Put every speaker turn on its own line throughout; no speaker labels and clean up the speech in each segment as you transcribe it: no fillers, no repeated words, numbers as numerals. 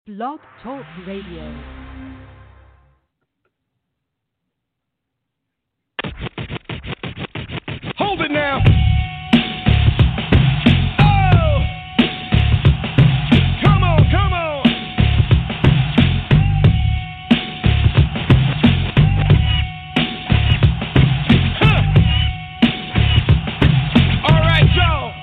Blog Talk Radio.
Hold it now. Come on, come on. Huh. All right, y'all.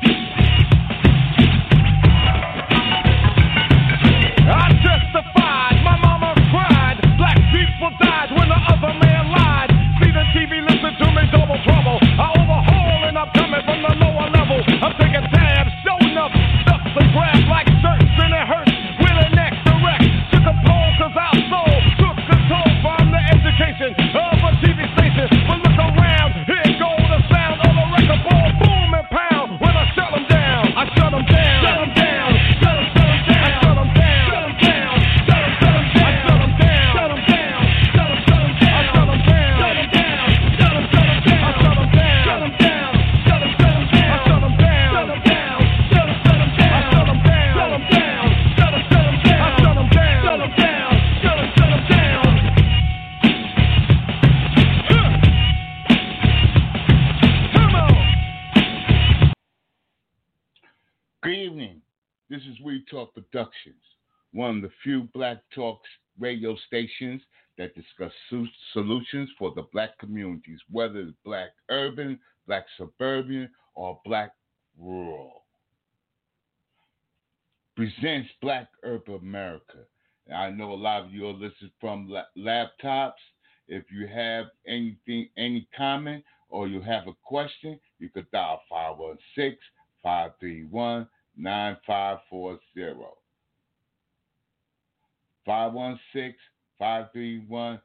I testified, my mama cried. Black people died when the other man lied. See the TV, listen to me, double trouble. I overhaul and I'm coming from the lower level. I'm taking tabs, showing up, stuff to grab like shirts and it hurts. With an next direct, took a poll cause our soul took control from the education of a TV station. But look around, here go the sound of a record ball, boom and pound. When I shut them down, I shut them down. Shut them down, shut them down. I shut them down, shut them down. Shut them down, I shut them down. Shut them down, shut them down. I shut them down, shut them down. Shut them down, I shut them down. Shut them down, shut them down. I shut them down, shut them down. Shut them down, I shut them down. Shut them down, shut them down. I shut them down, shut them down. Shut them down. Come on.
Good evening. This is We Talk Productions, one of the few black talk radio stations that discuss solutions for the black communities, whether it's black urban, black suburban, or black rural. Presents Black Urban America. And I know a lot of you are listening from laptops. If you have anything, any comment, or you have a question, you could dial 516-531-9540. 516-531-9450.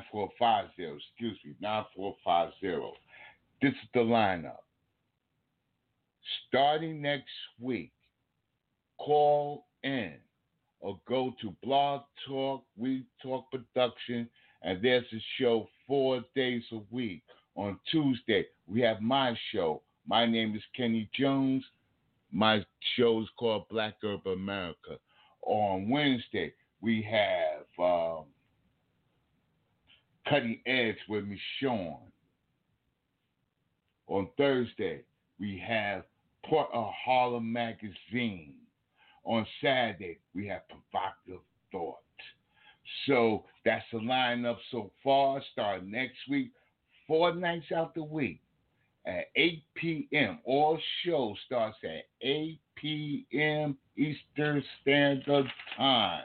9450. This is the lineup. Starting next week, call in or go to Blog Talk, We Talk Production, and there's a show 4 days a week. On Tuesday, we have my show. My name is Kenny Jones. My show is called Black Urban America. On Wednesday, we have Cutting Edge with Michonne. On Thursday, we have Port of Harlem Magazine. On Saturday, we have Provocative Thought. So that's the lineup so far. Starting next week, 4 nights out the week at 8 p.m. All shows starts at 8 p.m. Eastern Standard Time.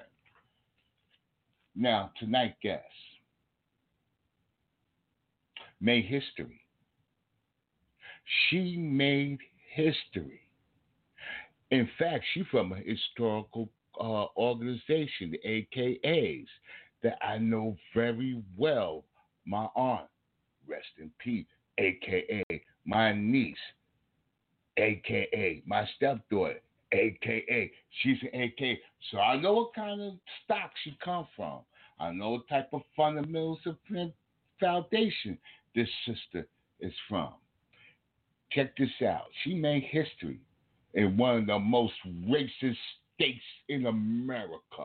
Now, tonight's guest made history. She made history. In fact, she's from a historical organization, the AKAs, that I know very well. My aunt, rest in peace, AKA my niece, AKA my stepdaughter, AKA she's an AKA. So I know what kind of stock she come from. I know what type of fundamentals of foundation this sister is from. Check this out. She made history in one of the most racist states in America.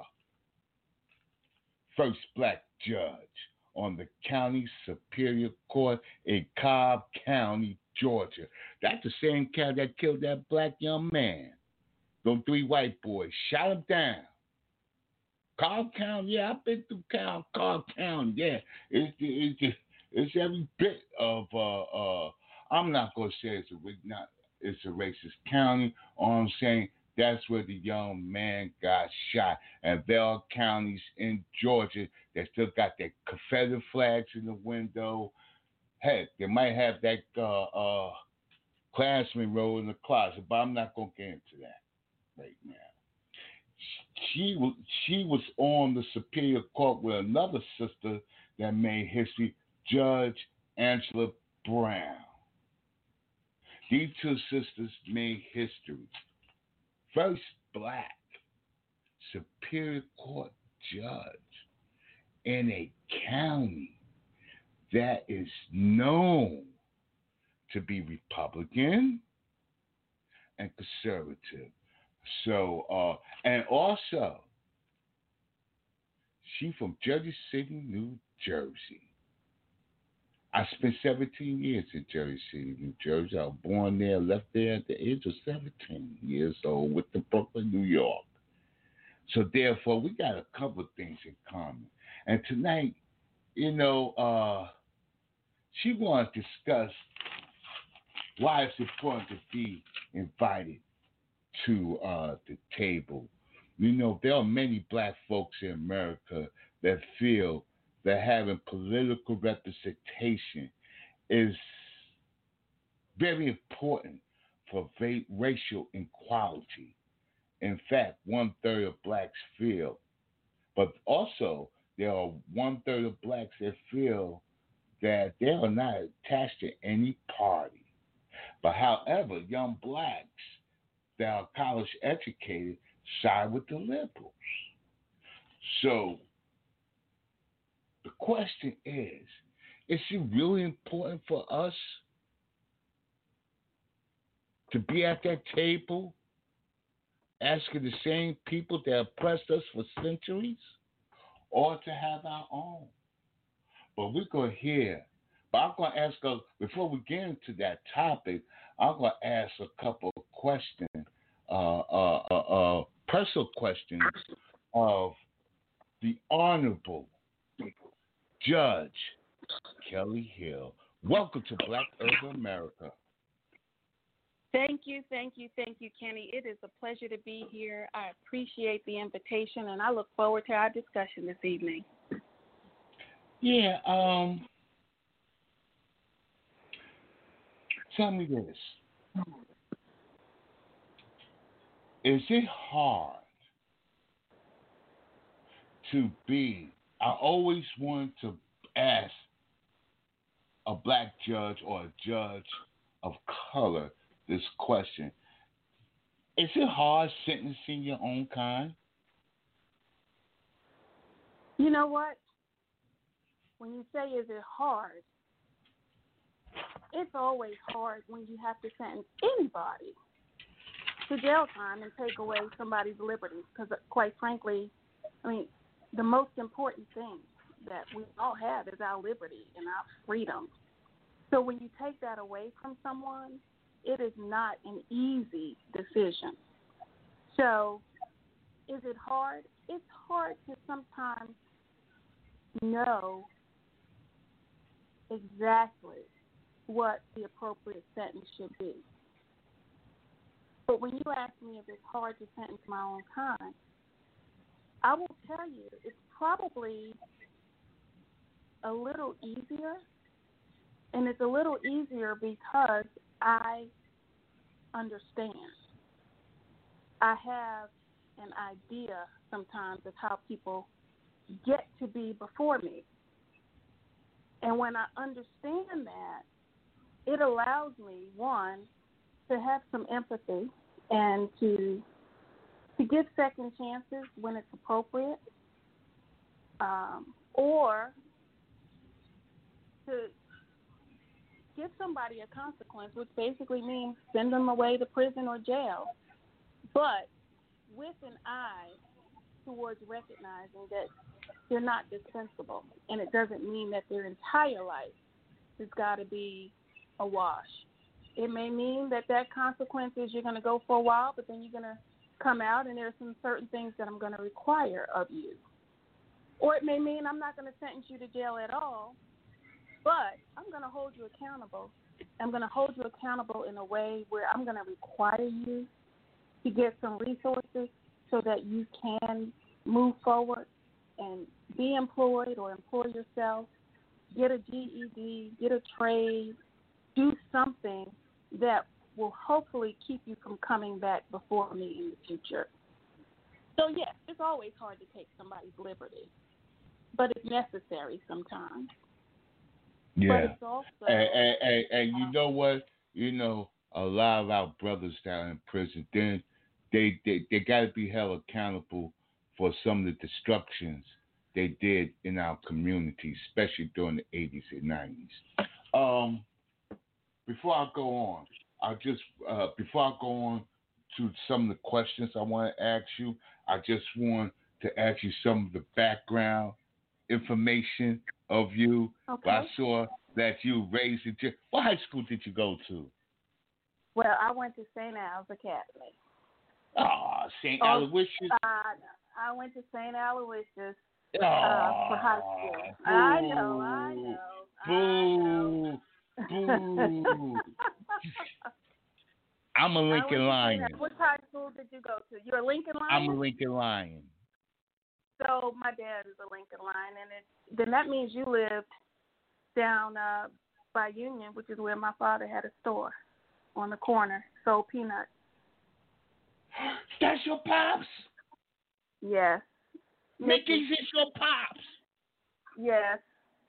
First black judge on the county superior court in Cobb County, Georgia. That's the same county that killed that black young man. Those 3 white boys shot him down. Cobb County, yeah, I've been through Cobb County, yeah. It's every bit of I'm not gonna say it's a racist county. All I'm saying, that's where the young man got shot. And there are counties in Georgia that still got their Confederate flags in the window. Heck, they might have that Klansman roll in the closet, but I'm not gonna get into that right now. She was on the Superior Court with another sister that made history, Judge Angela Brown. These 2 sisters made history. First black Superior Court judge in a county that is known to be Republican and conservative. So, and also, She from Jersey City, New Jersey. I spent 17 years in Jersey City, New Jersey. I was born there, left there at the age of 17 years old with the Brooklyn, New York. So therefore, we got a couple of things in common. And tonight, she wants to discuss why it's important to be invited to the table. There are many black folks in America that feel that having political representation is very important for racial equality. In fact, 1/3 of blacks feel, but also there are 1/3 of blacks that feel that they are not attached to any party. But however, young blacks that are college educated side with the liberals. So the question is it really important for us to be at that table asking the same people that oppressed us for centuries, or to have our own? But we're going to hear. But I'm going to ask us, before we get into that topic, I'm going to ask a couple of questions, personal questions of the Honorable Judge Kelly Hill. Welcome to Black Urban America.
Thank you, Kenny. It is a pleasure to be here. I appreciate the invitation, and I look forward to our discussion this evening.
Yeah, tell me this. Is it hard to be, I always wanted to ask a black judge or a judge of color this question. Is it hard sentencing your own kind?
You know what? When you say, is it hard, it's always hard when you have to sentence anybody to jail time and take away somebody's liberty. Because, quite frankly, the most important thing that we all have is our liberty and our freedom. So when you take that away from someone, it is not an easy decision. So is it hard? It's hard to sometimes know exactly what the appropriate sentence should be. But when you ask me if it's hard to sentence my own kind, I will tell you it's probably a little easier, and it's a little easier because I understand. I have an idea sometimes of how people get to be before me. And when I understand that, it allows me, one, to have some empathy and to give second chances when it's appropriate, or to give somebody a consequence, which basically means send them away to prison or jail, but with an eye towards recognizing that they're not dispensable, and it doesn't mean that their entire life has got to be a wash. It may mean that consequence is you're going to go for a while, but then you're going to come out and there's some certain things that I'm going to require of you. Or it may mean I'm not going to sentence you to jail at all, but I'm going to hold you accountable. I'm going to hold you accountable in a way where I'm going to require you to get some resources so that you can move forward and be employed or employ yourself, get a GED, get a trade, do something that will hopefully keep you from coming back before me in the future. So, yes, it's always hard to take somebody's liberty, but it's necessary sometimes.
Yeah.
But it's also...
And you know what? A lot of our brothers down in prison, then they got to be held accountable for some of the destructions they did in our community, especially during the 80s and 90s. Before I go on, before I go on to some of the questions I want to ask you, I just want to ask you some of the background information of you.
Okay.
I saw that you raised in what high school did you go to?
Well, I went to St. Al's Academy.
Oh, St. Aloysius.
I went to St. Aloysius
Oh,
for high school.
Boo.
I know.
Boo. Boo. I'm a Lincoln Lion.
What high school did you go to? You're a Lincoln Lion?
I'm a Lincoln Lion.
So my dad is a Lincoln Lion, and then that means you lived down by Union, which is where my father had a store on the corner, sold peanuts.
That's your pops?
Yes.
Mickey's is your pops?
Yes.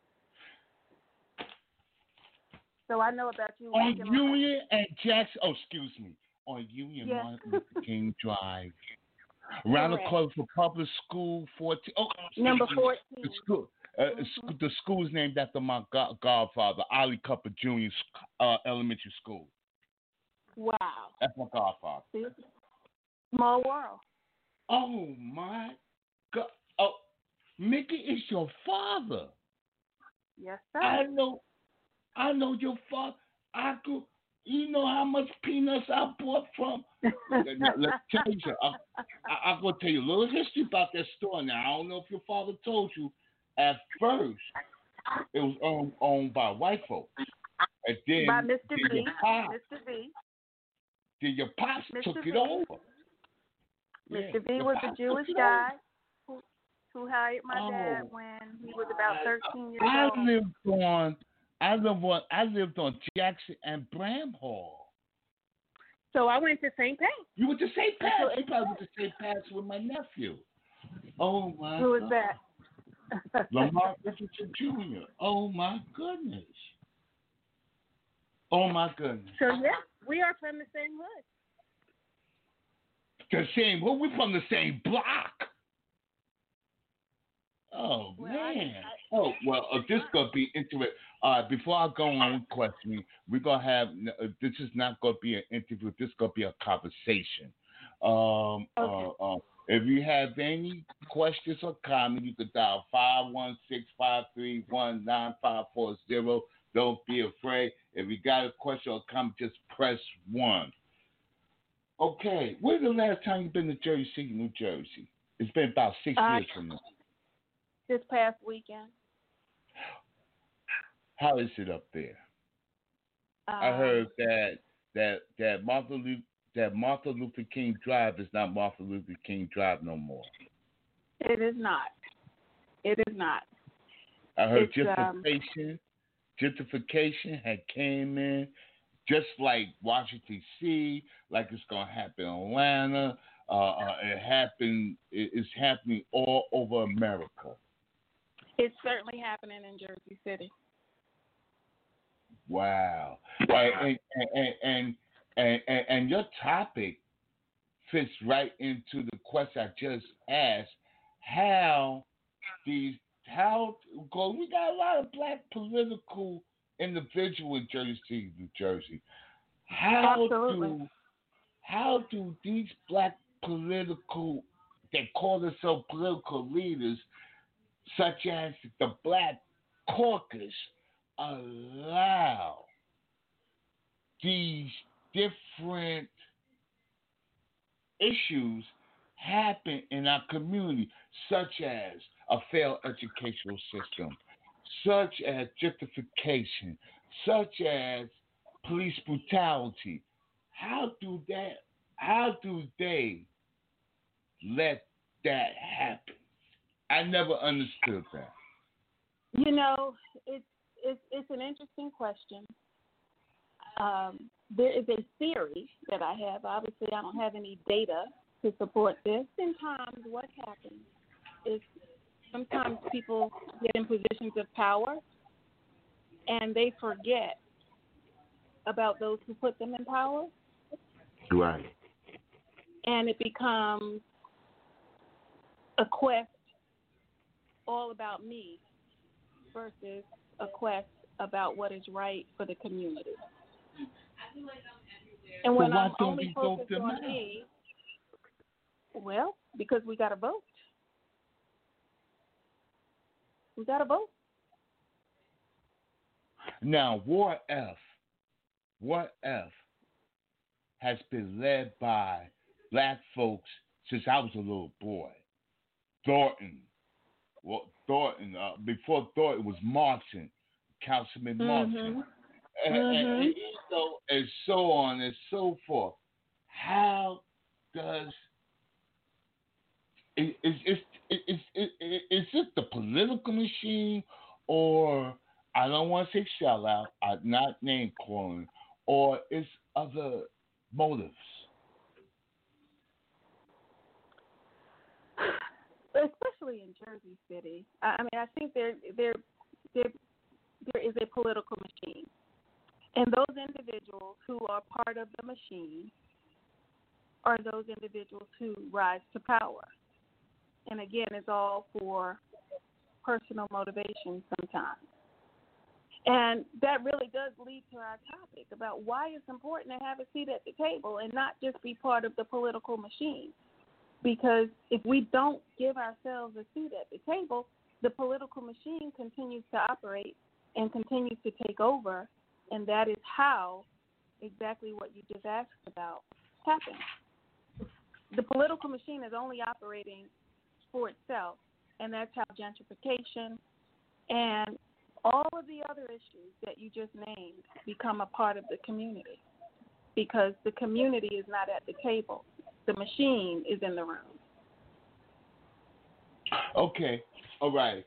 So I know about you.
On Union and Jackson, excuse me, on Union
Yes.
Martin Luther King Drive. Around the corner for public school 14.
Number 14.
The school, the school is named after my godfather, Ali Cupper Jr. Elementary School.
Wow.
That's my godfather.
See? Small world.
Oh my God! Oh, Mickey is your father.
Yes, sir.
I know your father. You know how much peanuts I bought from. Let's tell you. I'm gonna tell you a little history about that store. Now I don't know if your father told you. At first, it was owned by white folks, and then
by Mr. B.
Mr.
B.
Then your pops
Mr.
took
B.
it over.
Mr. B was a Jewish guy who hired my dad when he was about 13 years old.
I lived on Jackson and Bramhall.
So I went to St. Pat.
You went to St. Pat. You probably went to St. Pat's with my nephew. Oh my
Who is
God.
that?
Lamar Richardson Jr. Oh my goodness. Oh my goodness.
So yeah, we are from the same hood.
The same. Well, we're from the same block. Oh man. This gonna be interesting. Before I go on with questioning, we're gonna have. This is not gonna be an interview. This is gonna be a conversation.
Okay.
If you have any questions or comments, you can dial 516-531-9540. Don't be afraid. If you got a question or comment, just press 1. Okay, when's the last time you've been to Jersey City, New Jersey? It's been about 6 years from now.
This past weekend.
How is it up there? I heard that Martin Luther King Drive is not Martin Luther King Drive no more.
It is not. It is not.
I heard gentrification had came in, just like Washington D.C., like it's gonna happen in Atlanta. It's happening all over America.
It's certainly happening in Jersey City.
Wow. And your topic fits right into the question I just asked. We got a lot of black political individuals in Jersey City, New Jersey. How do these black political, they call themselves political leaders, such as the Black Caucus, allow these different issues happen in our community, such as a failed educational system, such as gentrification, such as police brutality? How do they let that happen? I never understood that.
You know, it's an interesting question. There is a theory that I have. Obviously, I don't have any data to support this. Sometimes what happens is sometimes people get in positions of power and they forget about those who put them in power.
Right.
And it becomes a quest all about me versus a quest about what is right for the community. And when I'm only focused on me, well, because we got to vote. We got to vote.
Now, War F has been led by black folks since I was a little boy. Thornton. Before Thornton was Martin, Councilman Martin. And so on and so forth. How does is it the political machine, or I don't want to say sellout, I'm not name calling, or is other motives?
Especially in Jersey City, I mean, I think there is a political machine, and those individuals who are part of the machine are those individuals who rise to power. And again, it's all for personal motivation sometimes. And that really does lead to our topic about why it's important to have a seat at the table and not just be part of the political machine. Because if we don't give ourselves a seat at the table, the political machine continues to operate and continues to take over, and that is how exactly what you just asked about happens. The political machine is only operating for itself, and that's how gentrification and all of the other issues that you just named become a part of the community, because the community is not at the table. The machine is in the room.
Okay, all right.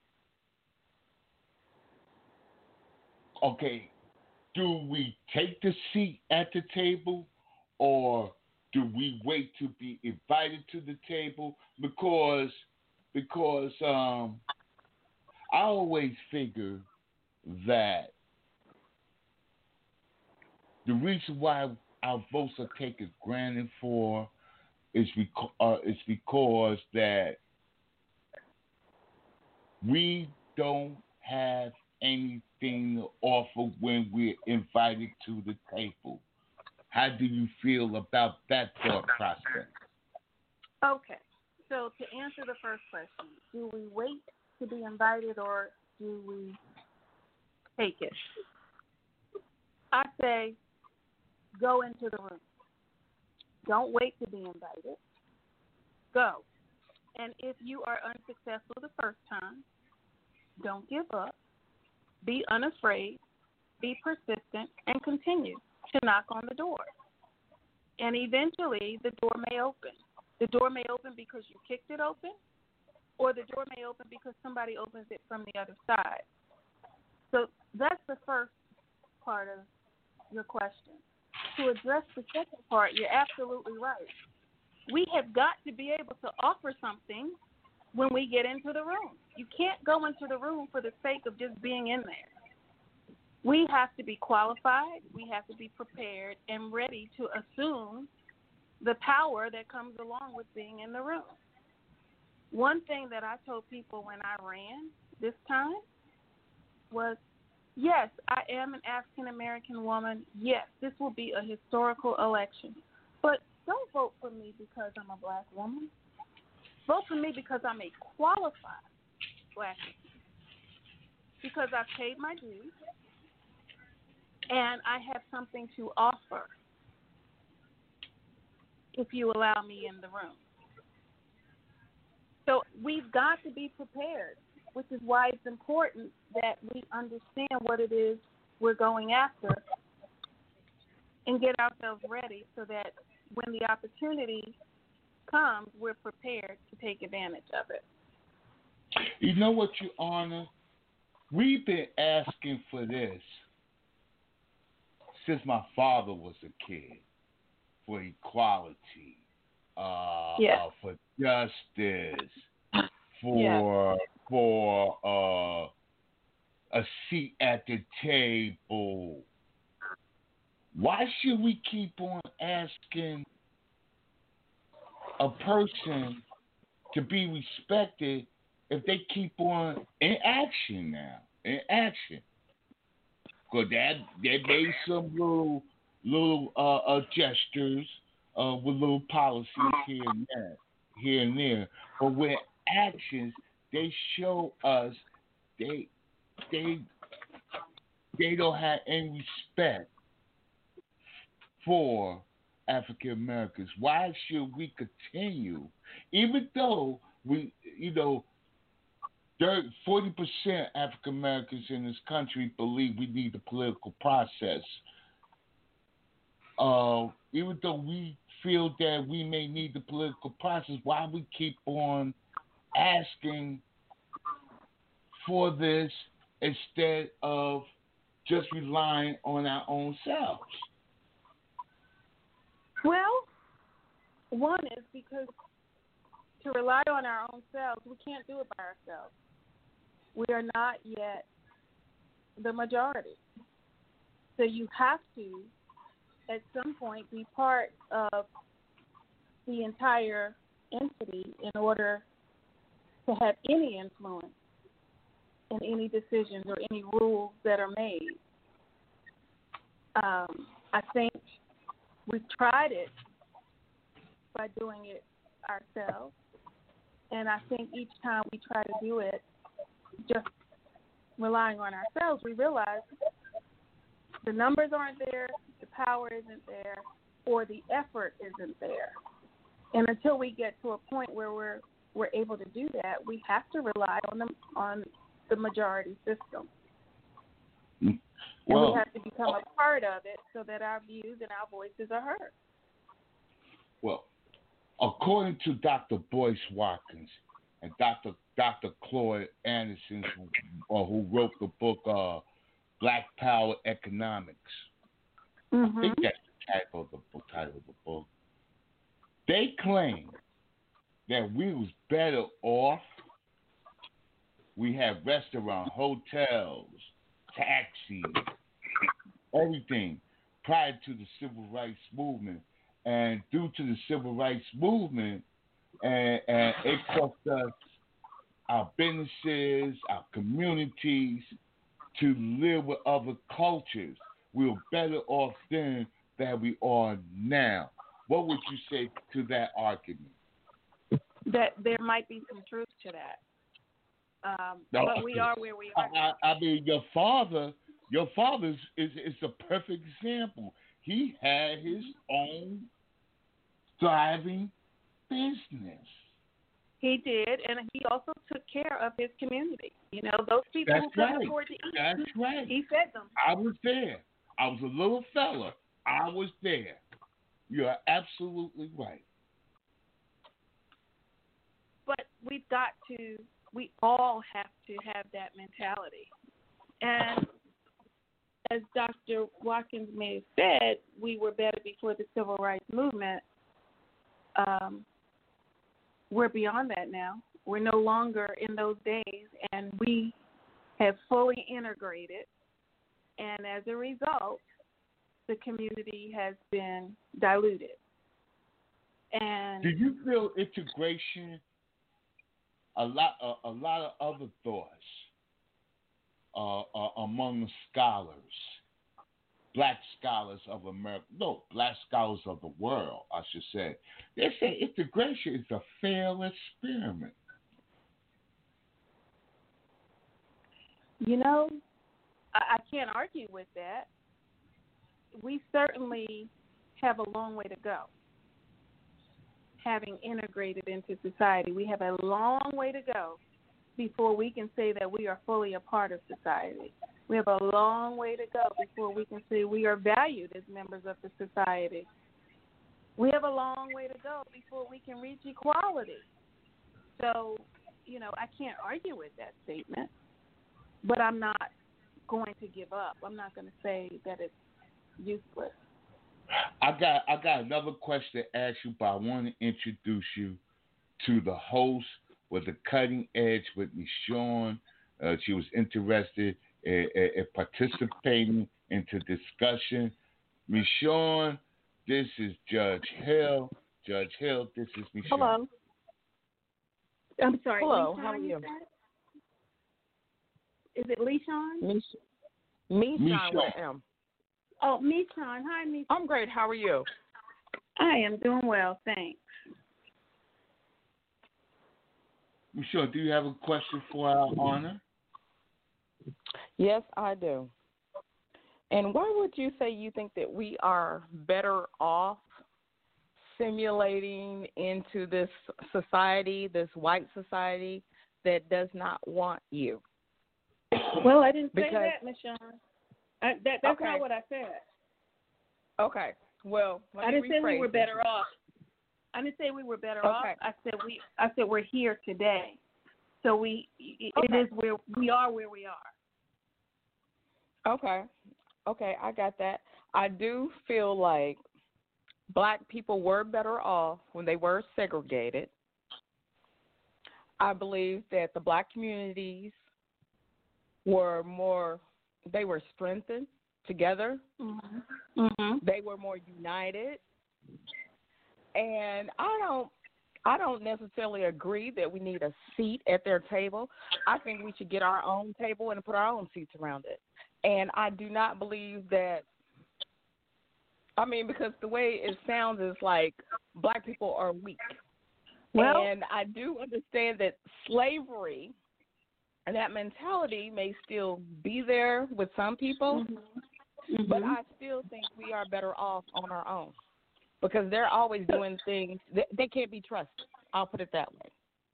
Okay, do we take the seat at the table, or do we wait to be invited to the table? Because I always figure that the reason why our votes are taken granted for is because that we don't have anything to offer when we're invited to the table. How do you feel about that thought process?
Okay, so to answer the first question, do we wait to be invited or do we take it? I say go into the room. Don't wait to be invited. Go. And if you are unsuccessful the first time, don't give up. Be unafraid. Be persistent and continue to knock on the door. And eventually the door may open. The door may open because you kicked it open, or the door may open because somebody opens it from the other side. So that's the first part of your question. To address the second part, you're absolutely right. We have got to be able to offer something when we get into the room. You can't go into the room for the sake of just being in there. We have to be qualified, we have to be prepared and ready to assume the power that comes along with being in the room. One thing that I told people when I ran this time was, yes, I am an African-American woman. Yes, this will be a historical election. But don't vote for me because I'm a black woman. Vote for me because I'm a qualified black woman. Because I've paid my dues and I have something to offer if you allow me in the room. So we've got to be prepared, which is why it's important that we understand what it is we're going after and get ourselves ready so that when the opportunity comes, we're prepared to take advantage of it.
You know what, Your Honor? We've been asking for this since my father was a kid, for equality, for justice, for a seat at the table. Why should we keep on asking a person to be respected if they keep on in action now? In action. Because they made some little gestures with little policies here and there. But with actions, they show us they they they don't have any respect for African Americans. Why should we continue, even though we, 40% African Americans in this country believe we need the political process. Even though we feel that we may need the political process, why we keep on asking for this instead of just relying on our own selves?
Well, one is because to rely on our own selves, we can't do it by ourselves. We are not yet the majority. So you have to, at some point, be part of the entire entity in order to have any influence in any decisions or any rules that are made. I think we've tried it by doing it ourselves, and I think each time we try to do it just relying on ourselves, we realize the numbers aren't there, the power isn't there, or the effort isn't there. And until we get to a point where we're able to do that, we have to rely on the majority system. And we have to become a part of it so that our views and our voices are heard.
Well, according to Dr. Boyce Watkins and Dr. Claude Anderson, who wrote the book Black Power Economics, I think that's the title of the book. They claim that we was better off. We have restaurants, hotels, taxis, everything prior to the civil rights movement. And due to the civil rights movement, and it cost us our businesses, our communities to live with other cultures. We were better off then than we are now. What would you say to that argument?
That there might be some truth to that. But we are where we are.
I mean, your father is a perfect example. He had his own thriving business.
He did, and he also took care of his community. Those people who couldn't afford to eat.
That's right.
He fed them.
I was there. I was a little fella. I was there. You are absolutely right.
But we all have to have that mentality. And as Dr. Watkins may have said, we were better before the civil rights movement. We're beyond that now. We're no longer in those days, and we have fully integrated. And as a result, the community has been diluted. And
do you feel integration? A lot of other thoughts among the scholars, black scholars of America, black scholars of the world, I should say. They say integration is a failed experiment.
I can't argue with that. We certainly have a long way to go. Having integrated into society, we have a long way to go before we can say that we are fully a part of society. We have a long way to go before we can say we are valued as members of the society. We have a long way to go before we can reach equality. So, I can't argue with that statement, but I'm not going to give up. I'm not going to say that it's useless.
I got another question to ask you, but I want to introduce you to the host with the Cutting Edge with Michonne. She was interested in participating into discussion. Michonne, this is Judge Hill. Judge Hill, this is Michonne.
Hello. I'm sorry.
Hello,
Michonne,
how are you?
Is it Michonne?
Michonne with M.
Oh, Michonne. Hi, Michonne.
I'm great. How are you?
I am doing well, thanks.
Michonne, do you have a question for our honor?
Yes, I do. And why would you say you think that we are better off simulating into this society, this white society that does not want you?
Well, I didn't say
Because-
that, Miss Shawn. That's
Okay.
not what I said.
Okay. Well, let
I
me
didn't say we
rephrase
were
it.
better off. I didn't say we were better off.
Okay.
I said we're here today. So it
Okay.
is where we are.
Okay. Okay, I got that. I do feel like black people were better off when they were segregated. I believe that the black communities were strengthened together.
Mm-hmm.
They were more united. And I don't necessarily agree that we need a seat at their table. I think we should get our own table and put our own seats around it. And I do not believe that, because the way it sounds is like black people are weak.
Well,
And I do understand that slavery and that mentality may still be there with some people,
mm-hmm.
but I still think we are better off on our own because they're always doing things. They can't be trusted. I'll put it that way.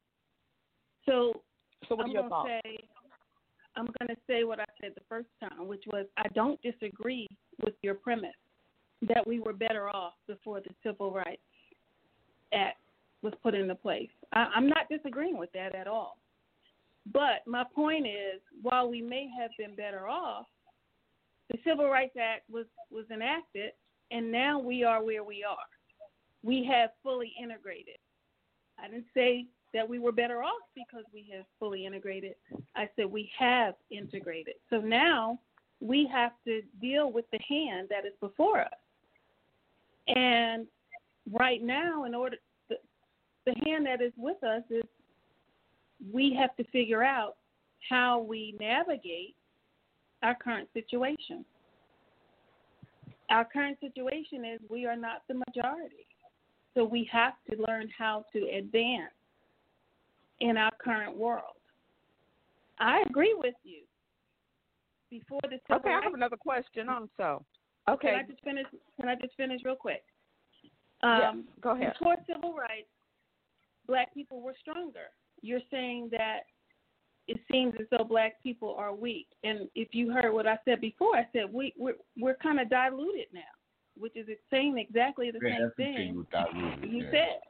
So
what are your thoughts?
I'm going to say what I said the first time, which was I don't disagree with your premise that we were better off before the Civil Rights Act was put into place. I'm not disagreeing with that at all. But my point is, while we may have been better off, the Civil Rights Act was enacted, and now we are where we are. We have fully integrated. I didn't say that we were better off because we have fully integrated. I said we have integrated. So now we have to deal with the hand that is before us. And right now, the hand that is with us is we have to figure out how we navigate our current situation. Our current situation is we are not the majority. So we have to learn how to advance in our current world. I agree with you. Before the Civil
Okay, I
Rights,
have another question also. Okay.
Can I just finish real quick?
Yeah, go ahead.
Before civil rights, black people were stronger. You're saying that it seems as though black people are weak. And if you heard what I said before, I said we're kind of diluted now, which is saying exactly the same thing you said.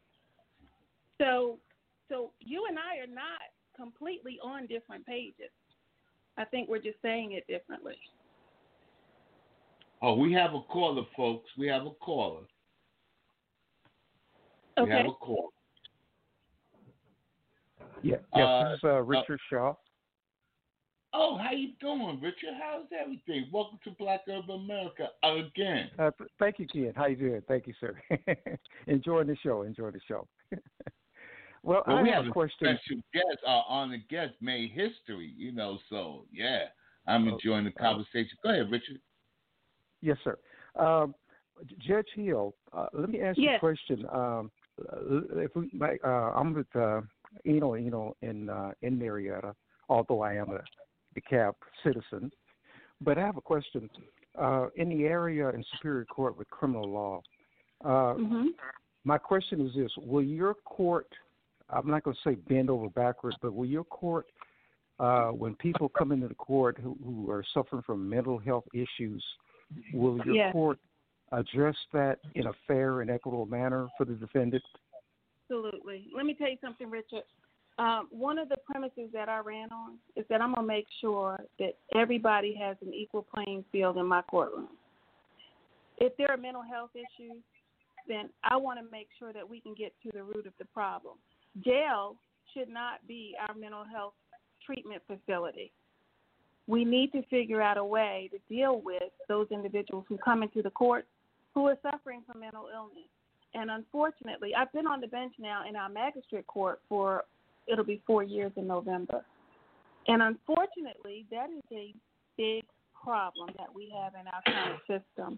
So you and I are not completely on different pages. I think we're just saying it differently.
Oh, we have a caller, folks. We have a caller.
Okay.
We have a caller.
Yes, this is Richard Shaw.
Oh, how you doing, Richard? How's everything? Welcome to Black Urban America again.
Thank you, Ken. How you doing? Thank you, sir. Enjoying the show. Well, I
we
have a question.
Special guest, our honored guest, made history. So yeah, I'm enjoying the conversation. Go ahead, Richard.
Yes, sir. Judge Hill, let me ask you a question. I'm with Eno in Marietta, although I am a DeKalb citizen. But I have a question. In the area in Superior Court with criminal law, my question is this: will your court, I'm not going to say bend over backwards, but will your court, when people come into the court who are suffering from mental health issues, will your court address that in a fair and equitable manner for the defendant?
Absolutely. Let me tell you something, Richard. One of the premises that I ran on is that I'm going to make sure that everybody has an equal playing field in my courtroom. If there are mental health issues, then I want to make sure that we can get to the root of the problem. Jail should not be our mental health treatment facility. We need to figure out a way to deal with those individuals who come into the court who are suffering from mental illness. And unfortunately, I've been on the bench now in our magistrate court it'll be 4 years in November. And unfortunately, that is a big problem that we have in our current system.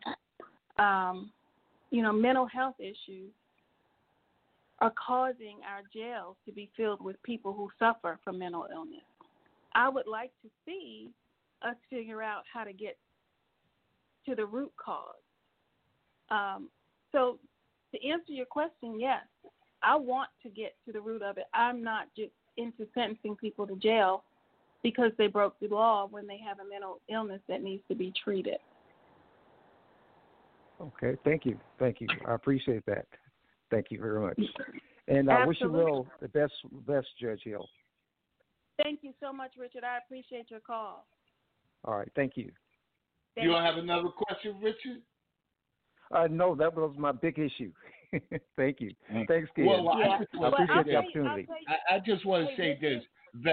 Mental health issues are causing our jails to be filled with people who suffer from mental illness. I would like to see us figure out how to get to the root cause. So to answer your question, yes, I want to get to the root of it. I'm not just into sentencing people to jail because they broke the law when they have a mental illness that needs to be treated.
Okay, thank you. I appreciate that. Thank you very much. And I wish you well, the best, Judge Hill.
Thank you so much, Richard. I appreciate your call.
All right, thank you.
You don't have another question, Richard?
No, that was my big issue. Thank you. Thanks, kid.
Well,
I appreciate the opportunity.
I just want to say this,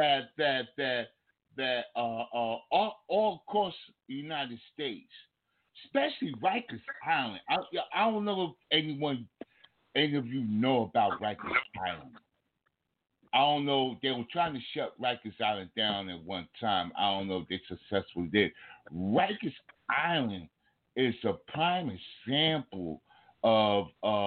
that all across the United States, especially Rikers Island. I don't know if any of you know about Rikers Island. I don't know. They were trying to shut Rikers Island down at one time. I don't know if they successfully did. Rikers Island is a prime example of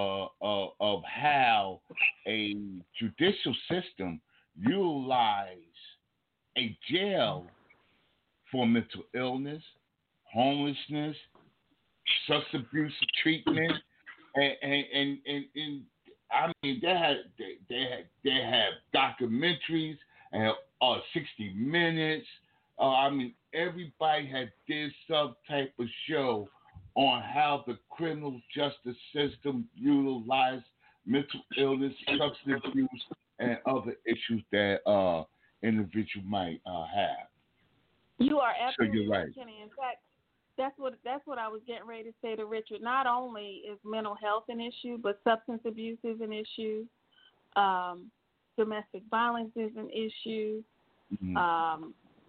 how a judicial system utilize a jail for mental illness, homelessness, substance abuse treatment, and I mean they have documentaries and 60 Minutes. I mean everybody had did some type of show on how the criminal justice system utilized mental illness, substance abuse, and other issues that individual might have.
You are absolutely
so you're right,
Kenny. In fact, that's what I was getting ready to say to Richard. Not only is mental health an issue, but substance abuse is an issue. Domestic violence is an issue.
Mm-hmm.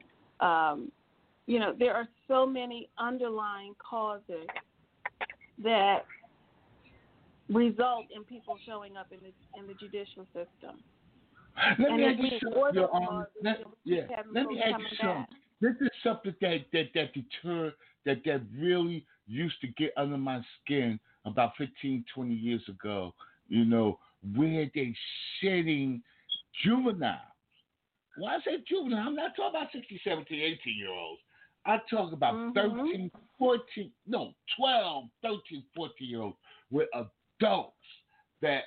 There are so many underlying causes that result in people showing up in the judicial system.
Let me ask you something. Let me ask you something. This is something that really used to get under my skin about 15, 20 years ago, where they sitting juveniles. When I say juvenile, I'm not talking about 16, 17, 18-year-olds. I talk about 13, 14, 12, 13, 14-year-olds with adults that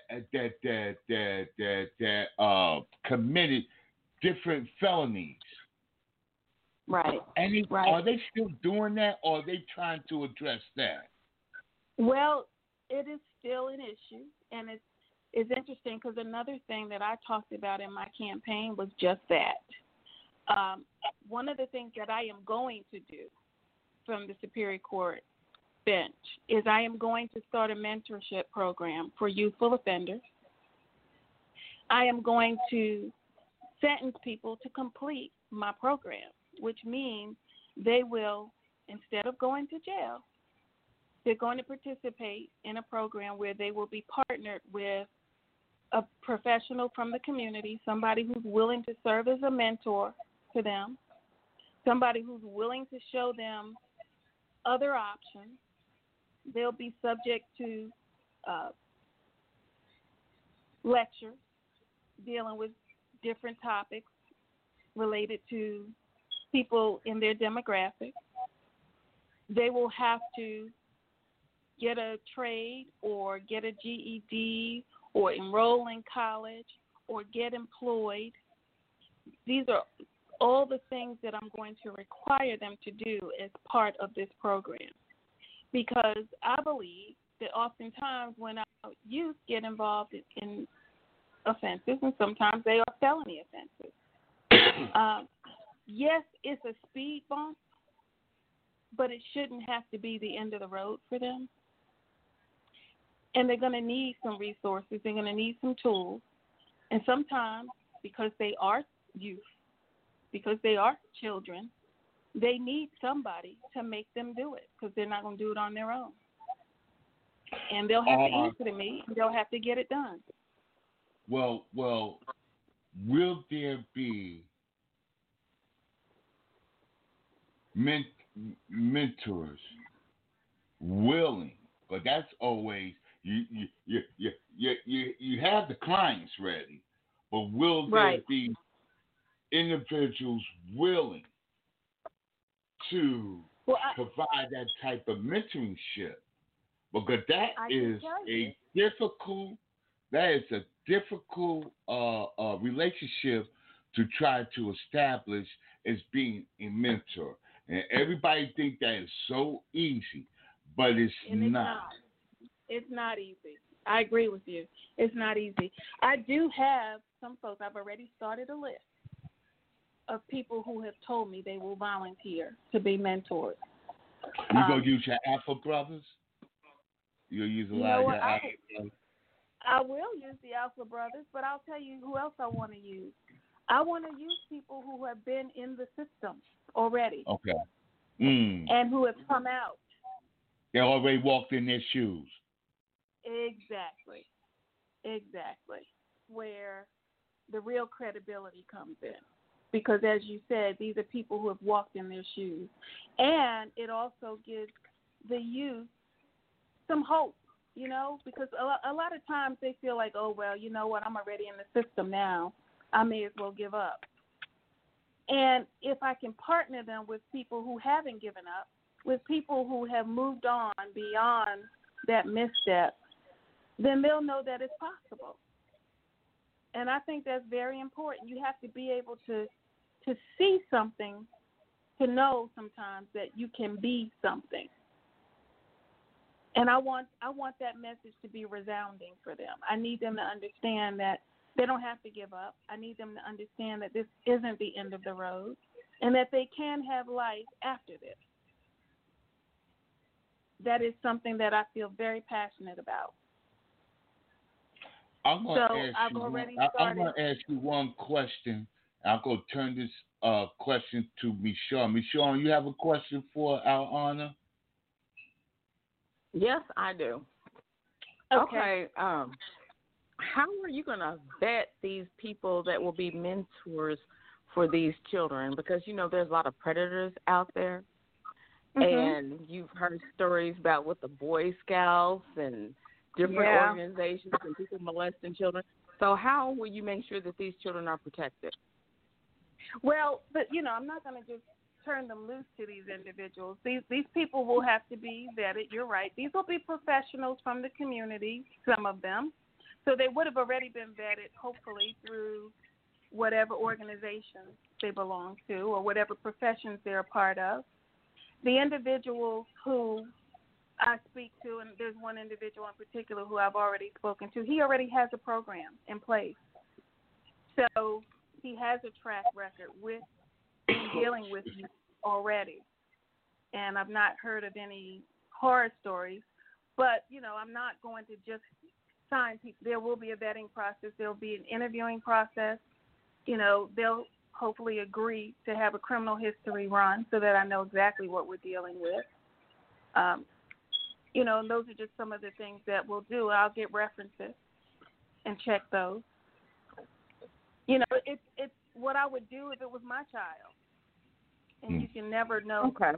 committed different felonies.
Right.
Are they still doing that, or are they trying to address that?
Well, it is still an issue, and it's interesting because another thing that I talked about in my campaign was just that. One of the things that I am going to do from the Superior Court bench is I am going to start a mentorship program for youthful offenders. I am going to sentence people to complete my program, which means they will, instead of going to jail, they're going to participate in a program where they will be partnered with a professional from the community, somebody who's willing to serve as a mentor to them, somebody who's willing to show them other options. They'll be subject to lectures dealing with different topics related to people in their demographic. They will have to get a trade or get a GED or enroll in college or get employed. These are all the things that I'm going to require them to do as part of this program, because I believe that oftentimes when our youth get involved in offenses, and sometimes they are felony offenses, yes, it's a speed bump, but it shouldn't have to be the end of the road for them. And they're going to need some resources. They're going to need some tools. And sometimes, because they are youth, because they are children, they need somebody to make them do it, because they're not going to do it on their own. And they'll have to answer to me, and they'll have to get it done.
Well, will there be mentors willing? But that's always you have the clients ready, but will there be individuals willing to provide that type of mentorship, because that is a difficult relationship to try to establish as being a mentor. And everybody think that is so easy, but it's not.
It's not easy. I agree with you. It's not easy. I do have some folks. I've already started a list of people who have told me they will volunteer to be mentors.
You gonna use your Alpha Brothers? You'll use a lot of your Alpha Brothers?
I will use the Alpha Brothers, but I'll tell you who else I want to use. I want to use people who have been in the system already.
Okay.
And who have come out.
They already walked in their shoes.
Exactly. Where the real credibility comes in. Because as you said, these are people who have walked in their shoes. And it also gives the youth some hope, because a lot of times they feel like, oh, well, you know what, I'm already in the system now. I may as well give up. And if I can partner them with people who haven't given up, with people who have moved on beyond that misstep, then they'll know that it's possible. And I think that's very important. You have to be able to see something, to know sometimes that you can be something. And I want that message to be resounding for them. I need them to understand that they don't have to give up. I need them to understand that this isn't the end of the road and that they can have life after this. That is something that I feel very passionate about.
I'm going to ask you one question. I'm going to turn this question to Michonne. Michonne, you have a question for our honor?
Yes, I do. Okay. How are you going to vet these people that will be mentors for these children? Because, there's a lot of predators out there. Mm-hmm. And you've heard stories about with the Boy Scouts and different organizations and people molesting children. So how will you make sure that these children are protected?
Well, but, I'm not going to just turn them loose to these individuals. These people will have to be vetted. You're right. These will be professionals from the community, some of them. So they would have already been vetted, hopefully, through whatever organization they belong to or whatever professions they're a part of. The individuals who I speak to, and there's one individual in particular who I've already spoken to, he already has a program in place. So he has a track record with dealing with you already. And I've not heard of any horror stories, but, I'm not going to just sign people. There will be a vetting process. There will be an interviewing process. They'll hopefully agree to have a criminal history run so that I know exactly what we're dealing with. And those are just some of the things that we'll do. I'll get references and check those. It's what I would do if it was my child. And you can never know 100%,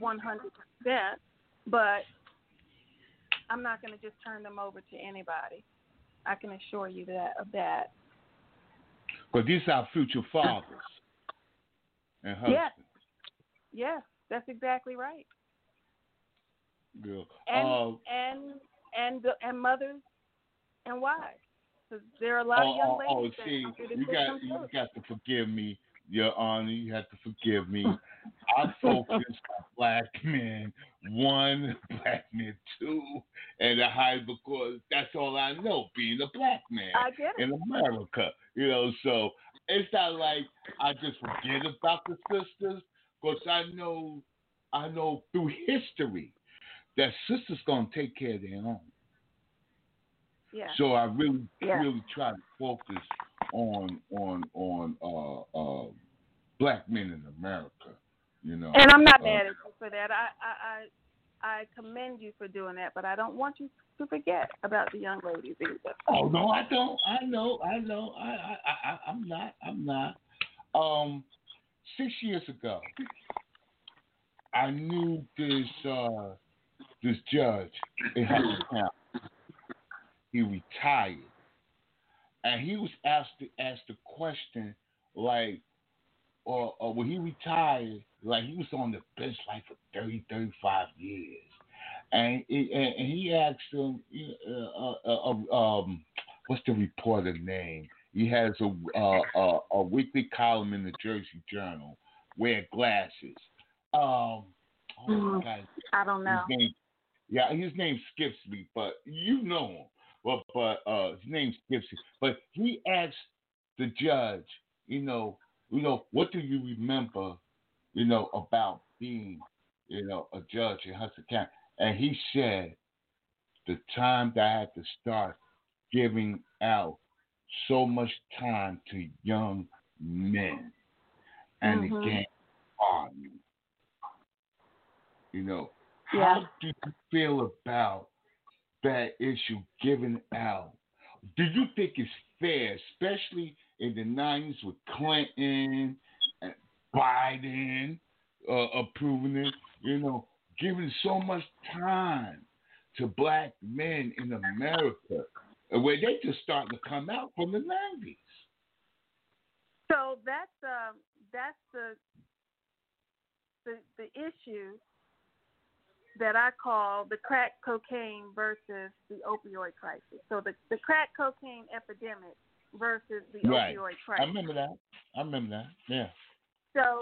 but I'm not going to just turn them over to anybody. I can assure you of that.
But these are future fathers and husbands.
Yes, that's exactly right.
Good.
And mothers and wives. Because there are a lot of young ladies.
You got to forgive me, Your Honor. You have to forgive me. I focus on black men, one, black men, two, and the high because that's all I know, being a black man in America. So it's not like I just forget about the sisters, because I know through history that sisters gonna take care of their own. Yeah. So I really try to focus on black men in America.
And I'm not mad at you for that. I commend you for doing that, but I don't want you to forget about the young ladies either.
Oh no, I don't. I know. I'm not. 6 years ago, I knew this judge in Hudson County. He retired, and he was asked the question like, or when he retired, like he was on the bench like for 30, 35 years. And he asked him, what's the reporter name? He has a weekly column in the Jersey Journal. Wear glasses. Oh my God.
I don't know.
His name skips me, but you know him. But his name skips me. But he asked the judge, what do you remember, about being, a judge in Hudson County? And he said, the time that I had to start giving out so much time to young men and the game army. How do you feel about that issue given out? Do you think it's fair, especially in the 90s with Clinton and Biden approving it, giving so much time to black men in America, where they just starting to come out from the 90s?
So that's the issue that I call the crack cocaine versus the opioid crisis. So the crack cocaine epidemic versus the opioid crisis.
I remember that. Yeah.
So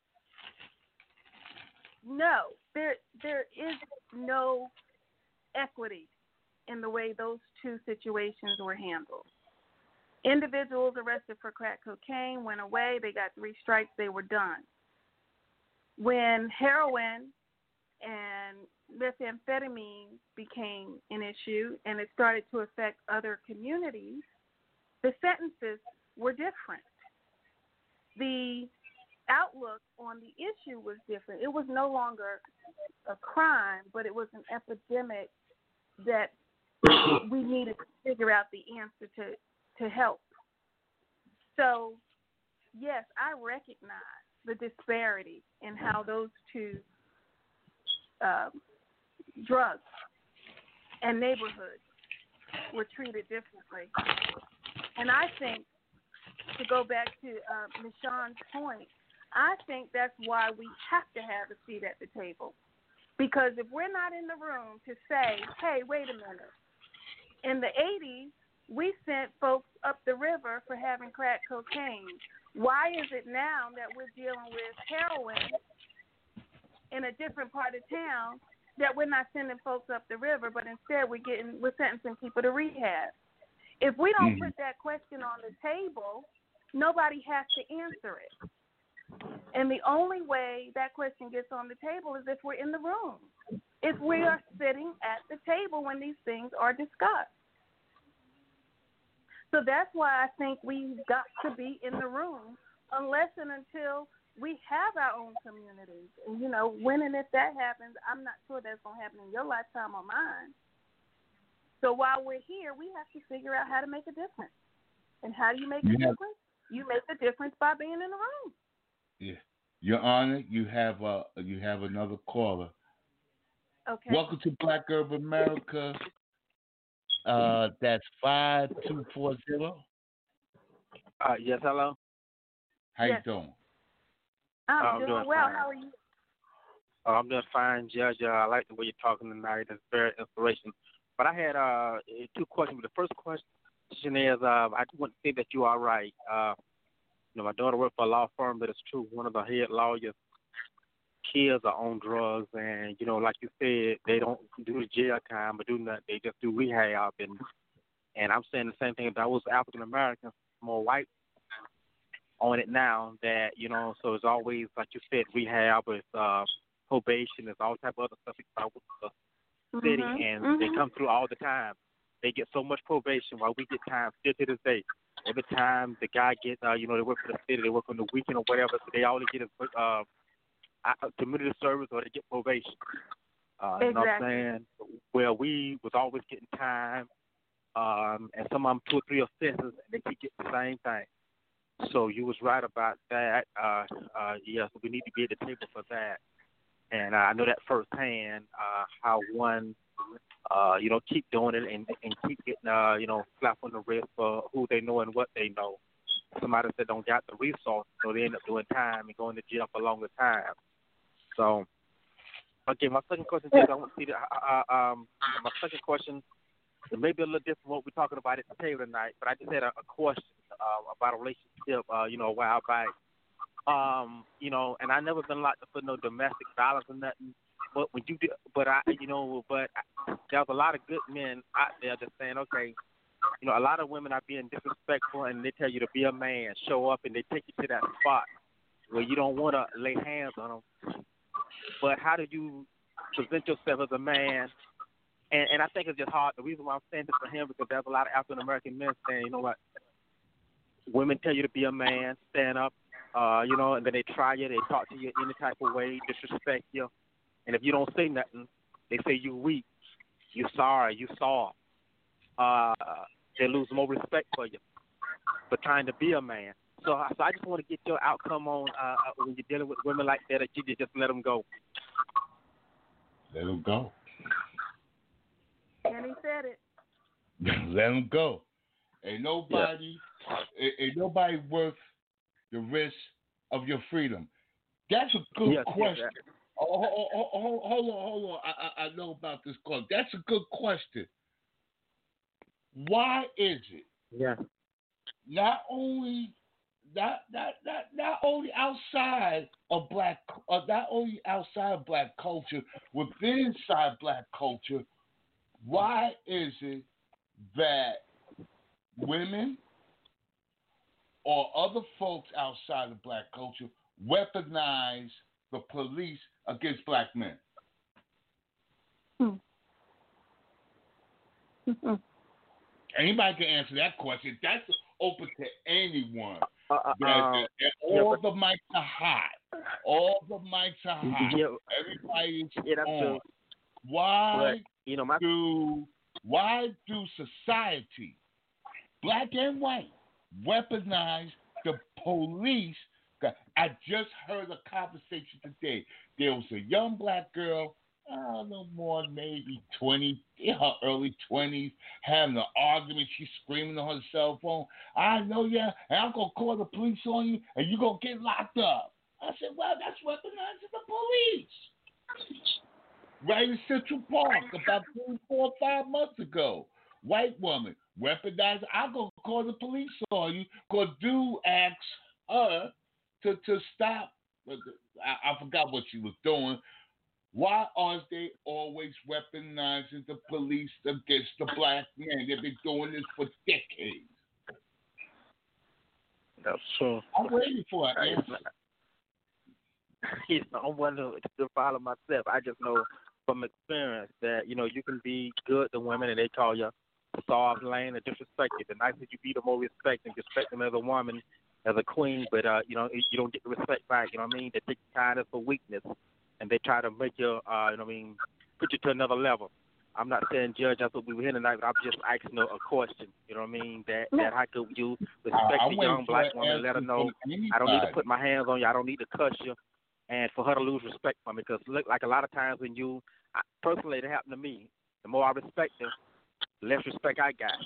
no, there is no equity in the way those two situations were handled. Individuals arrested for crack cocaine went away. They got 3 strikes. They were done. When heroin and methamphetamine became an issue and it started to affect other communities, the sentences were different. The outlook on the issue was different. It was no longer a crime, but it was an epidemic that we needed to figure out the answer to help. So, yes, I recognize the disparity in how those two drugs and neighborhoods were treated differently. And I think, to go back to Michonne's point, I think that's why we have to have a seat at the table. Because if we're not in the room to say, hey, wait a minute, in the 80s, we sent folks up the river for having crack cocaine. Why is it now that we're dealing with heroin in a different part of town that we're not sending folks up the river, but instead we're sentencing people to rehab? If we don't put that question on the table, nobody has to answer it. And the only way that question gets on the table is if we're in the room, if we are sitting at the table when these things are discussed. So that's why I think we've got to be in the room unless and until we have our own communities. And, when and if that happens, I'm not sure that's going to happen in your lifetime or mine. So while we're here, we have to figure out how to make a difference. And how do you make a difference? You make a difference by being in the room.
Yeah. Your Honor, you have another caller.
Okay.
Welcome to Black Urban America. That's 5240.
Yes, hello.
How you doing?
I'm doing well.
Fine.
How are you?
I'm doing fine, Judge. I like the way you're talking tonight. It's very inspirational. But I had 2 questions. The first question is, I want to say that you are right. My daughter worked for a law firm, but it's true. One of the head lawyers' kids are on drugs, and like you said, they don't do the jail time or do nothing. They just do rehab, and I'm saying the same thing. If I was African American, more white on it now. That so it's always like you said, rehab, it's probation, it's all type of other stuff about the city, and they come through all the time. They get so much probation while we get time still to this day. Every time the guy gets, they work for the city, they work on the weekend or whatever, so they only get community service or they get probation.
Exactly.
You know what I'm saying? Well, we was always getting time, and some of them 2 or 3 offenses, and they keep getting the same thing. So you was right about that. Yes, we need to be at the table for that. And I know that firsthand, how one, keep doing it and keep getting, slap on the wrist for who they know and what they know. somebody that don't got the resources, so they end up doing time and going to jail for longer time. So, okay, my second question is, I want to see my second question. It may be a little different from what we're talking about at the table tonight, but I just had a question about a relationship, a while back. And I never been locked up for no domestic violence or nothing. But when you did, there's a lot of good men out there just saying, okay, a lot of women are being disrespectful, and they tell you to be a man, show up, and they take you to that spot where you don't want to lay hands on them. But how do you present yourself as a man? And I think it's just hard. The reason why I'm saying this for him because there's a lot of African American men saying, you know what, women tell you to be a man, stand up, and then they try you, they talk to you any type of way, disrespect you. And if you don't say nothing, they say you weak, you sorry, you soft. They lose more respect for you for trying to be a man. So I just want to get your outcome on when you're dealing with women like that you just let them go.
Let them go.
And he said it.
Let them go. Ain't nobody worth the risk of your freedom. That's a good question. Hold on. I know about this call. That's a good question. Why is it?
Yeah.
Not only outside of black, not only outside of black culture, within inside black culture, why is it that women or other folks outside of black culture weaponize the police against black men? Anybody can answer that question. That's open to anyone. All the mics are hot. All the mics are hot. Everybody is on. Why do society, black and white, weaponize the police? I just heard a conversation today. There was a young black girl, no more than maybe 20, in her early 20s, having an argument. She's screaming on her cell phone. I know you, and I'm going to call the police on you, and you're going to get locked up. I said, well, that's weaponizing the police. Right in Central Park about 3, 4, 5 months ago. White woman, weaponized. I'm going to call the police on you because dude asked her to stop. I forgot what she was doing. Why are they always weaponizing the police against the black man? They've been doing this for decades.
That's true.
I'm waiting for an answer.
I'm wondering to follow myself. I just know from experience that, you can be good to women and they call you soft, lame, and disrespected. The nicer you be, the more respect, and respect them as a woman, as a queen, but, you don't get the respect back, you know what I mean? They take kindness for weakness, and they try to make you, put you to another level. I'm not saying, Judge, that's what we were here tonight, but I'm just asking a question, you know what I mean? That how could you respect the young black woman and let her know, I don't need to put my hands on you, I don't need to cuss you, and for her to lose respect for me, because look, like a lot of times when personally, it happened to me, the more I respect her, the less respect I got.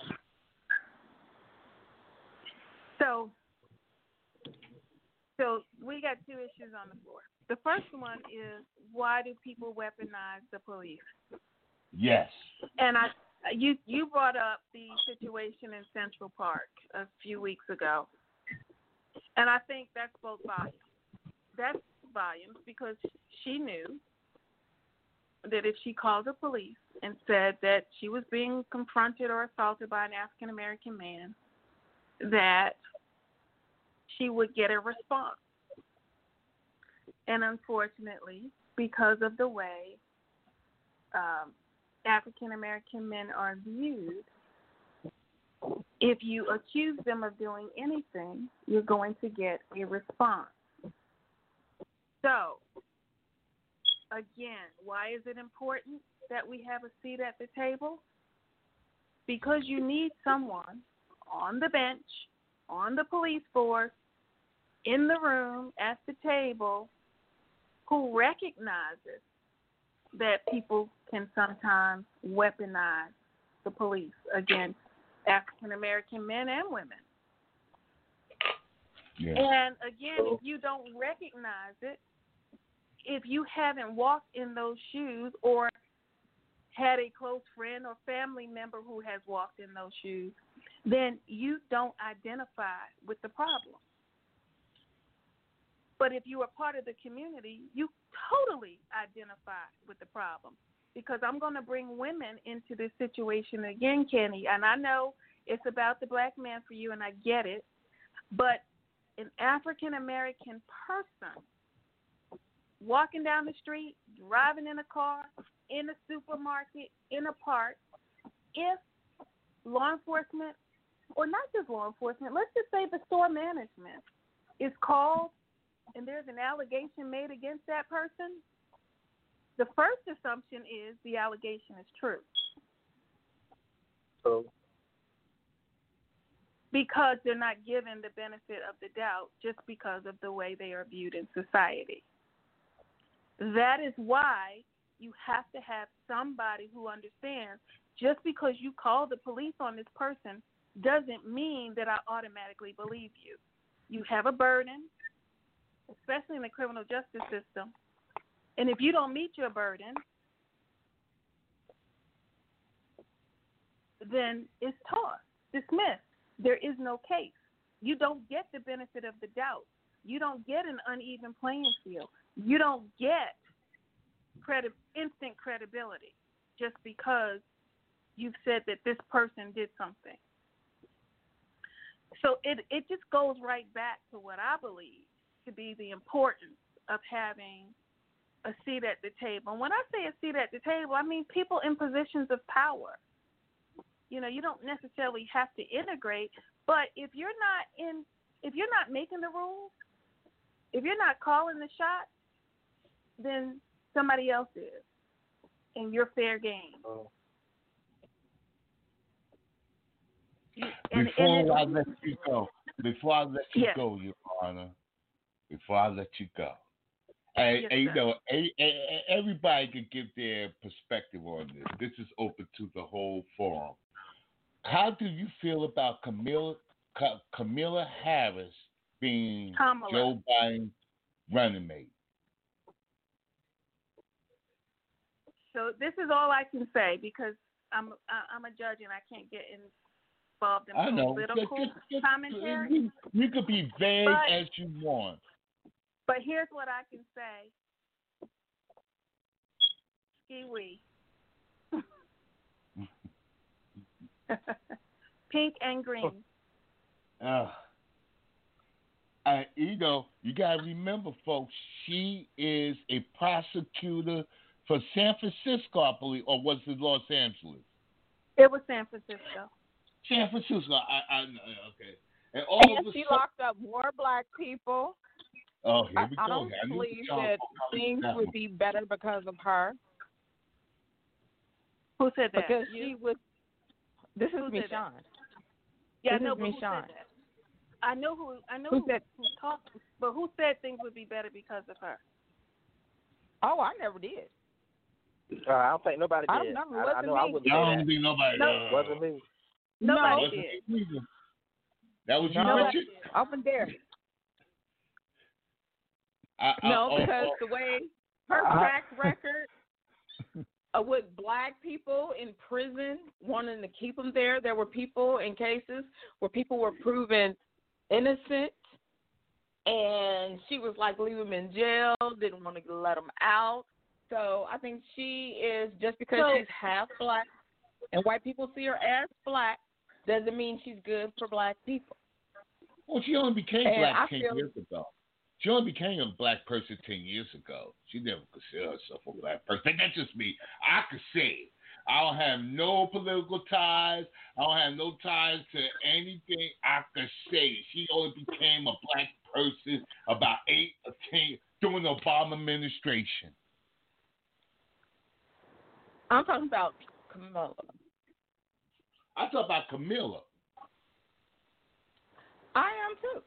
So we got two issues on the floor. The first one is, why do people weaponize the police?
Yes. And
you brought up the situation in Central Park a few weeks ago, and I think that's both volumes. That's volumes because she knew that if she called the police and said that she was being confronted or assaulted by an African American man, that she would get a response. And unfortunately, because of the way African American men are viewed, if you accuse them of doing anything, you're going to get a response. So, again, why is it important that we have a seat at the table? Because you need someone on the bench, on the police force, in the room, at the table, who recognizes that people can sometimes weaponize the police against African American men and women.
Yeah.
And again, if you don't recognize it, if you haven't walked in those shoes or had a close friend or family member who has walked in those shoes, then you don't identify with the problem. But if you are part of the community, you totally identify with the problem. Because I'm going to bring women into this situation again, Kenny, and I know it's about the black man for you, and I get it, but an African-American person walking down the street, driving in a car, in a supermarket, in a park, if law enforcement, or not just law enforcement, let's just say the store management is called and there's an allegation made against that person, the first assumption is the allegation is true.
So,
because they're not given the benefit of the doubt just because of the way they are viewed in society. That is why you have to have somebody who understands just because you call the police on this person doesn't mean that I automatically believe you. You have a burden, especially in the criminal justice system. And if you don't meet your burden, then it's tossed, dismissed. There is no case. You don't get the benefit of the doubt. You don't get an uneven playing field. You don't get instant credibility just because you've said that this person did something. So it just goes right back to what I believe to be the importance of having a seat at the table. And when I say a seat at the table, I mean people in positions of power. You know, you don't necessarily have to integrate, but if you're not making the rules, if you're not calling the shots, then somebody else is, and you're fair game.
Before I let you go,
Yes.
Your Honor, before I let you go, and you know, everybody can give their perspective on this. This is open to the whole forum. How do you feel about Kamala Harris being Joe Biden's running mate?
So this is all I can say because I'm a judge and I can't get involved in political commentary.
You could be vague as you want.
But here's what I can say. Ski-wee. Pink and green.
You know, you got to remember, folks, she is a prosecutor for San Francisco, I believe, or was it Los Angeles?
It was San Francisco.
San Francisco, I know, okay. And
she locked up more black people.
Oh, here we go.
I don't believe that things would be better because of her.
Who said that?
Because she was. This is Michonne.
Yeah, I know, but who said that? I know who talked, but who said things would be better because of her?
Oh, I never did.
I don't think nobody did.
I know
I wouldn't say that. I don't think nobody did.
Wasn't me.
Nobody did.
That was you, Richard?
Open there. Because the way her track record with black people in prison, wanting to keep them there, there were people in cases where people were proven innocent, and she was like, leave them in jail, didn't want to let them out. So I think she is, just because she's half black and white people see her as black, doesn't mean she's good for black people.
Well, she only became black 10 years ago. She only became a black person 10 years ago. She never considered herself a black person. That's just me. I could say it. I don't have no political ties. I don't have no ties to anything. I could say it. She only became a black person about 8 or 10 during the Obama administration.
I'm talking about Kamala.
I'm talking about Camilla.
I am too.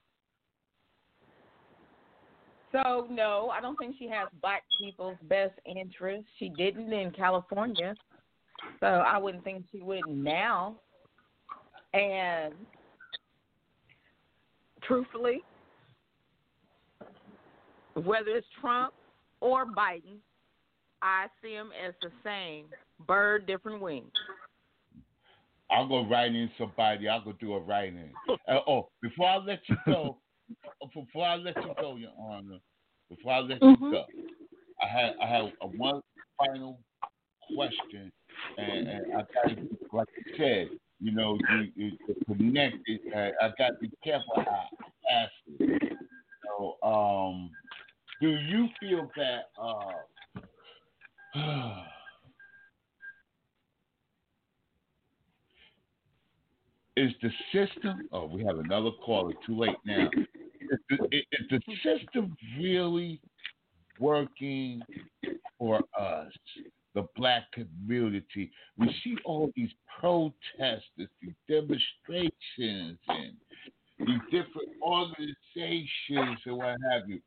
So, no, I don't think she has black people's best interests. She didn't in California, so I wouldn't think she would now. And truthfully, whether it's Trump or Biden, I see them as the same bird, different wings.
I'll go write in somebody. I'll go do a write in. Before I let you go, Your Honor, before I let you go, I have a one final question, and I got to, like you said, you connected. I got to be careful how I ask it. So, do you feel that? Is the system? Oh, we have another caller. Too late now. Is the system really working for us, the black community? We see all these protests, these demonstrations, and these different organizations and what have you.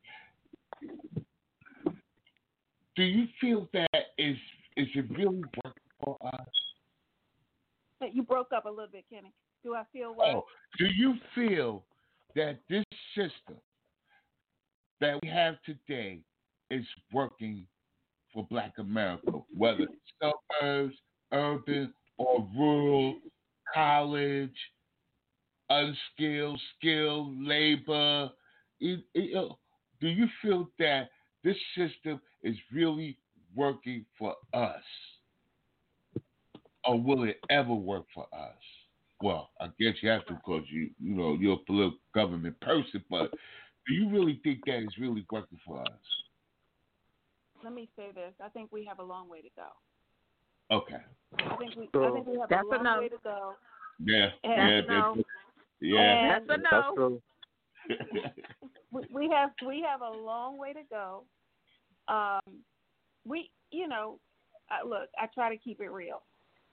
Do you feel that is it really working for us?
You broke up a little bit, Kenny. Do I feel what?
Oh, do you feel that this system that we have today is working for Black America, whether it's suburbs, urban, or rural, college, unskilled, skilled labor? Do you feel that this system is really working for us? Or will it ever work for us? Well, I guess you have to because you're a political government person, but do you really think that is really working for us?
Let me say this. I think we have a long way to
go. Okay.
I think we have a long way to go.
Yeah.
That's a no.
we have a long way to go. Look, I try to keep it real.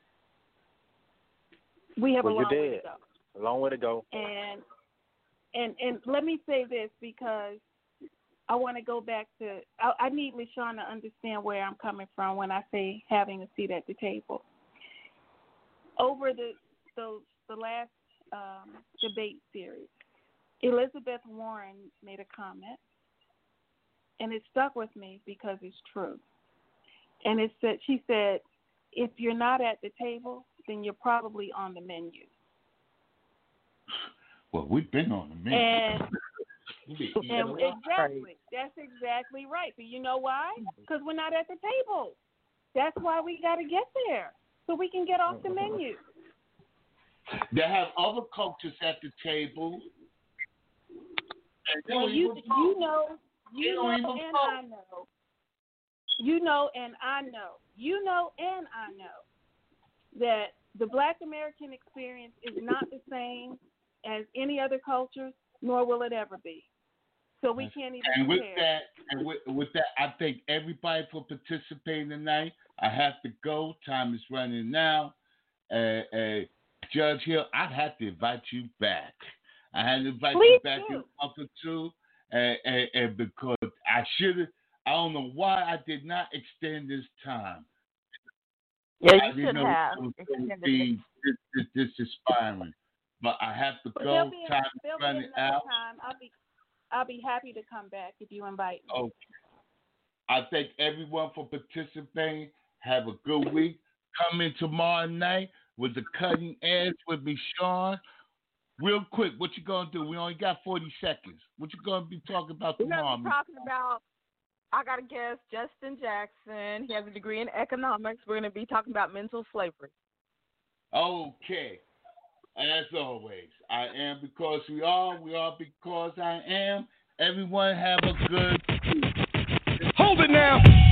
We have a long way to go.
A long way to go.
And let me say this because I want to go back to I need LaShawn to understand where I'm coming from when I say having a seat at the table. Over the last debate series, Elizabeth Warren made a comment, and it stuck with me because it's true. And she said, if you're not at the table, then you're probably on the menu.
Well, we've been on the menu.
And exactly. That's exactly right. But you know why? Because we're not at the table. That's why we got to get there, so we can get off the menu.
They have other cultures at the table.
Well, you know, and I know. You know, and I know. You know, and I know that the Black American experience is not the same as any other culture, nor will it ever be. So we can't even compare.
With that, I thank everybody for participating tonight. I have to go. Time is running now. Judge Hill, I'd have to invite you back. I had to invite you back in a month or two, and because I should have. I don't know why I did not extend this time.
Yeah, you should have.
This inspiring, but I have to go. Time is running out.
I'll be happy to come back if you invite me.
Okay. I thank everyone for participating. Have a good week. Come in tomorrow night with the Cutting Edge with me, Sean. Real quick, what you gonna do? We only got 40 seconds. What you gonna be talking about tomorrow?
We're gonna be talking about. I got a guest, Justin Jackson. He has a degree in economics. We're going to be talking about mental slavery.
Okay. As always, I am because we are because I am. Everyone have a good week.
Hold it now.